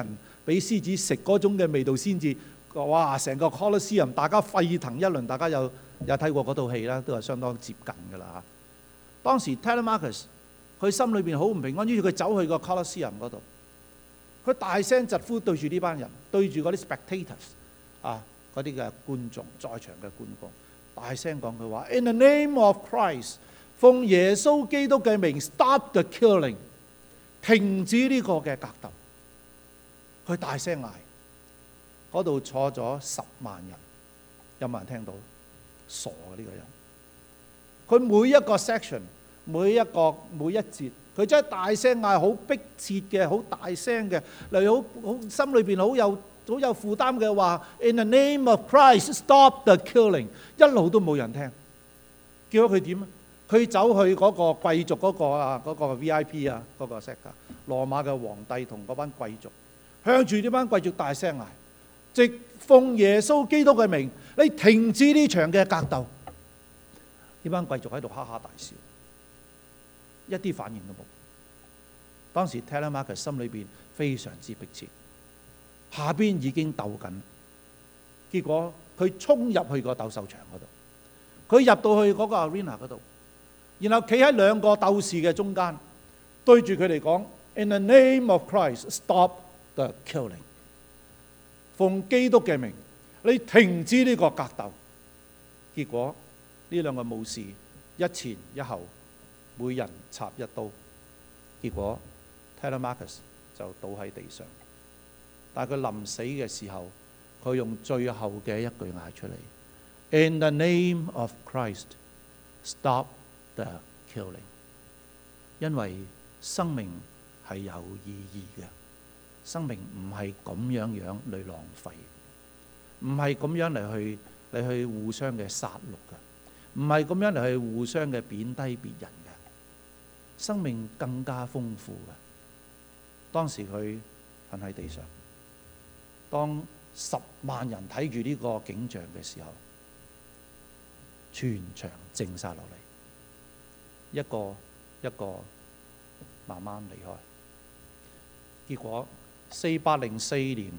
俾獅子食嗰種嘅味道先至，哇！成個 Colosseum 大家沸騰一輪，大家有睇過嗰套戲啦，都係相當接近㗎啦嚇。當時 Telemachus 佢心裏邊好唔平安，於是佢走去個 Colosseum 嗰度，佢大聲疾呼對住呢班人，對住嗰啲 spectators 啊，嗰啲嘅觀眾，在場嘅觀眾，大聲講佢話 ：In the name of Christ， 奉耶穌基督嘅名 ，stop the killing， 停止呢個嘅格鬥。佢大聲嗌，嗰度坐咗10萬人，有冇人聽到？傻啊！呢個人，佢每一個 section， 每一節，佢真係大聲嗌，好迫切嘅，好大聲嘅，例如好心裏邊好有負擔嘅話 ，In the name of Christ, stop the killing， 一路都冇人聽。結果佢點啊？佢走去嗰個貴族嗰個 VIP 啊，嗰個 sector， 羅馬嘅皇帝同嗰班貴族，向住呢班貴族大聲嗌，直奉耶穌基督嘅名，你停止呢場嘅格鬥。呢班貴族喺度哈哈大笑，一啲反應都冇。當時 Telemachus 心裏邊非常之迫切，下邊已經鬥緊，結果佢衝入去個鬥獸場嗰度，佢入到去嗰個 arena 嗰度，然後企喺兩個鬥士嘅中間，對住佢哋講 ：In the name of Christ, stop the killing。奉基督嘅名，你停止呢個格鬥。結果呢兩個武士一前一後，每人插一刀。結果 Telemachus 就倒喺地上。但係佢臨死嘅時候，佢用最後嘅一句嗌出嚟 ：In the name of Christ, stop the killing。因為生命係有意義嘅，生命唔係咁樣嚟浪費，唔係咁樣嚟去互相嘅殺戮嘅，唔係咁樣嚟去互相嘅貶低別人嘅。生命更加豐富嘅。當時佢瞓喺地上。當10萬人睇住呢個景象嘅時候，全場靜晒落嚟，一個一個慢慢離開。結果404年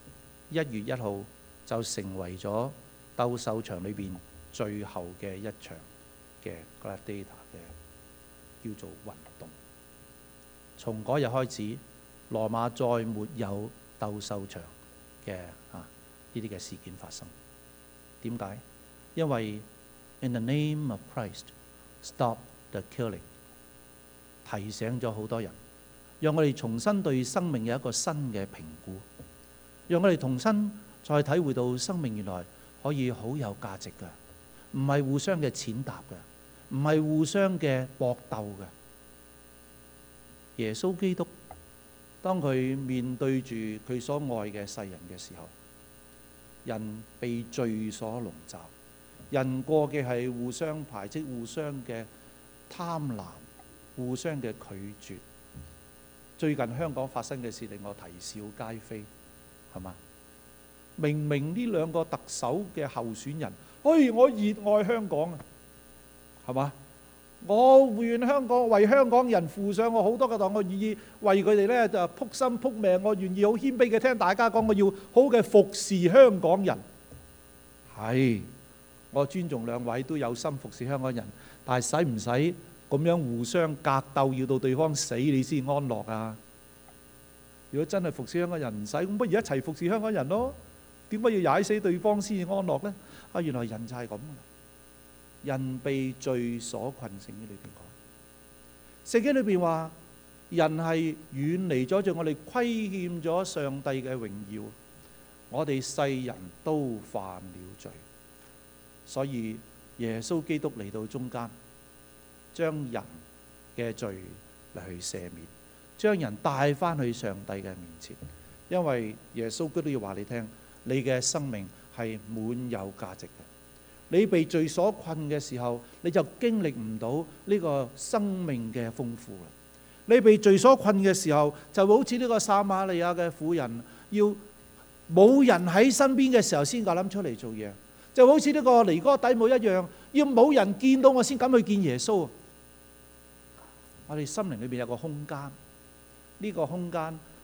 1月1號就成為咗鬥獸場裏邊最後嘅一場嘅 gladiator 嘅叫做運動。從嗰日開始，羅馬再沒有鬥獸場嘅呢啲嘅事件發生。點解？因為 In the name of Christ, stop the killing， 提醒咗好多人，讓我哋重新對生命有一個新嘅評估，讓我哋重新再體會到生命原來可以好有價值嘅，唔係互相嘅踐踏嘅，唔係互相嘅搏鬥嘅。耶穌基督當佢面對住佢所愛嘅世人嘅時候，人被罪所籠罩，人過嘅係互相排斥、互相嘅貪婪、互相嘅拒絕。最近香港發生嘅事令我啼笑皆非，係嘛？明明呢兩個特首嘅候選人，我熱愛香港啊，係嘛？我願香港為香港人付上我好多嘅代，我願意為佢哋咧就撲心撲命，我願意好謙卑嘅聽大家講，我要好嘅服侍香港人。係，我尊重兩位都有心服侍香港人，但係使唔使咁樣互相格鬥，要到對方死你先安樂啊？如果真係服侍香港人唔使，咁不如一齊服侍香港人咯？點解要踩死對方先安樂呢？啊，原來人就係咁。人被罪所困，聖經裏邊講，聖經裏邊話人係遠離咗罪，我哋虧欠咗上帝嘅榮耀，我哋世人都犯了罪，所以耶穌基督嚟到中間，將人嘅罪嚟去赦免，將人帶翻去上帝嘅面前，因為耶穌基督要話你聽，你嘅生命係滿有價值嘅。你被罪所困嘅時候，你就經歷唔到呢個生命嘅豐富啦。你被罪所困嘅時候，就好似呢個撒瑪利亞嘅婦人，要冇人喺身邊嘅時候先夠膽出嚟做嘢，就好似呢個尼哥底母一樣，要冇人見到我先敢去見耶穌。我哋心靈裏邊有個空間，呢個空間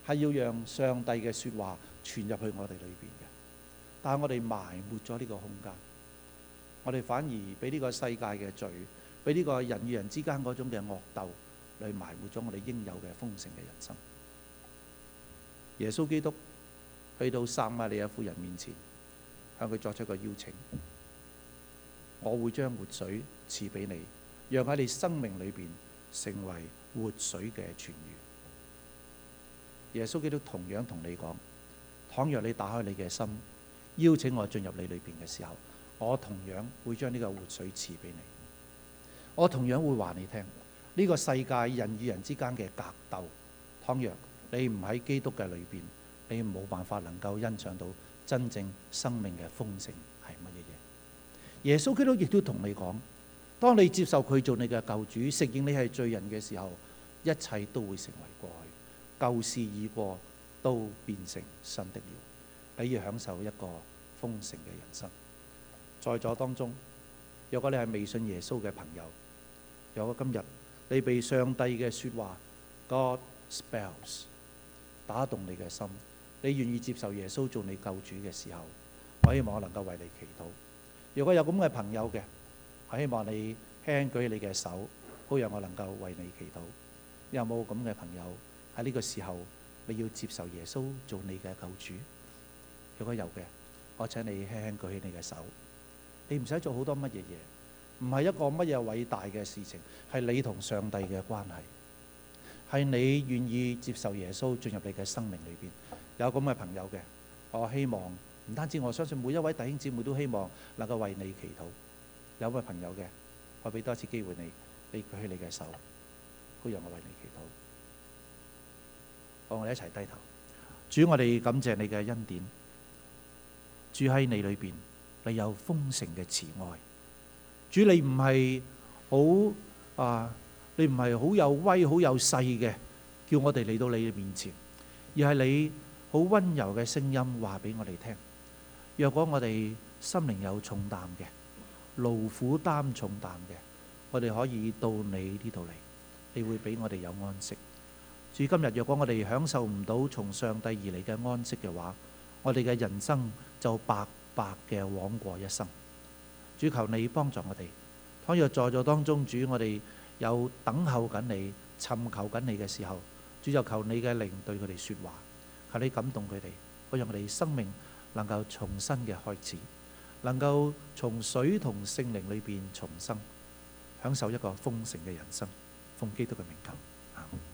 係要讓上帝嘅説話傳入去我哋裏邊嘅。但係我哋埋沒咗呢個空間，我哋反而俾呢個世界嘅罪，俾呢個人與人之間嗰種嘅惡鬥，嚟埋沒咗我哋應有嘅豐盛嘅人生。耶穌基督去到撒瑪利亞婦人面前，向佢作出一個邀請：我會將活水賜俾你，讓喺你生命裏邊成為活水嘅泉源。耶穌基督同樣同你講：倘若你打開你嘅心，邀請我進入你裏邊嘅時候，我同樣會將呢個活水賜俾你。我同樣會話你聽，呢個世界人與人之間嘅格鬥，倘若你唔喺基督嘅裏邊，你冇辦法能夠欣賞到真正生命嘅豐盛係乜嘢嘢。耶穌基督亦都同你講，當你接受佢做你嘅救主，承認你係罪人嘅時候，一切都會成為過去，舊事已過，都變成新的了。你要享受一個豐盛嘅人生。在座當中，若果你係未信耶穌嘅朋友，若果今日你被上帝嘅說話 God spells 打動你嘅心，你願意接受耶穌做你救主嘅時候，我希望我能夠為你祈禱。如果有咁嘅朋友嘅，我希望你輕舉起你嘅手，好讓我能夠為你祈禱。有冇咁嘅朋友喺呢個時候你要接受耶穌做你嘅救主？如果有嘅，我請你輕輕舉起你嘅手。你唔使做好多乜嘢嘢，唔係一個乜嘢偉大嘅事情，係你同上帝嘅關係，係你願意接受耶穌進入你嘅生命裏邊。有咁嘅朋友嘅，我希望唔單止我相信每一位弟兄姊妹都希望能夠為你祈禱。有咁嘅朋友嘅，我俾多一次機會你，你舉起你嘅手，好讓我為你祈禱。好，我哋一齊低頭。主，我哋感謝你嘅恩典，住喺你裏邊，你有豐盛嘅慈愛。主，你唔係你唔係好有威好有勢嘅，叫我哋嚟到你嘅面前，而係你好溫柔嘅聲音話俾我哋聽。若果我哋心靈有重擔嘅，勞苦擔重擔嘅，我哋可以到你呢度嚟，你會俾我哋有安息。主，今日若果我哋享受唔到從上帝而嚟嘅安息嘅話，我哋嘅人生就白白嘅枉過一生。主，求你幫助我哋。倘若在座當中，主，我哋有等候緊你、尋求緊你嘅時候，主就求你嘅靈對佢哋說話，求你感動佢哋，好讓我哋生命能夠重新嘅開始，能夠從水同聖靈裏邊重生，享受一個豐盛嘅人生。奉基督嘅名求，阿們。